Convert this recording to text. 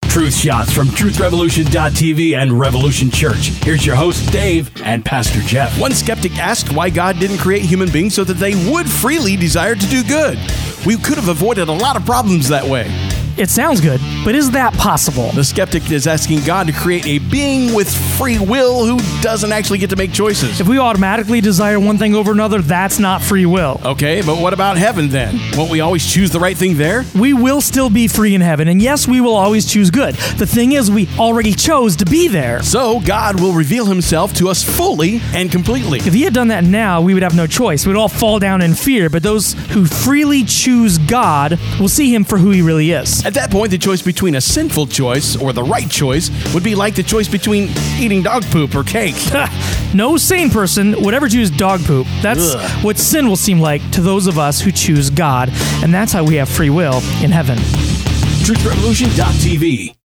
Truth shots from truthrevolution.tv and Revolution Church. Here's your host, Dave, and Pastor Jeff. One skeptic asked why God didn't create human beings so that they would freely desire to do good. We could have avoided a lot of problems that way. It sounds good, but is that possible? The skeptic is asking God to create a being with free will who doesn't actually get to make choices. If we automatically desire one thing over another, that's not free will. Okay, but what about heaven then? Won't we always choose the right thing there? We will still be free in heaven, and yes, we will always choose good. The thing is, we already chose to be there. So God will reveal himself to us fully and completely. If he had done that now, we would have no choice. We'd all fall down in fear, but those who freely choose God will see him for who he really is. At that point, the choice between a sinful choice or the right choice would be like the choice between eating dog poop or cake. No sane person would ever choose dog poop. That's what sin will seem like to those of us who choose God, and that's how we have free will in heaven. truthrevolution.tv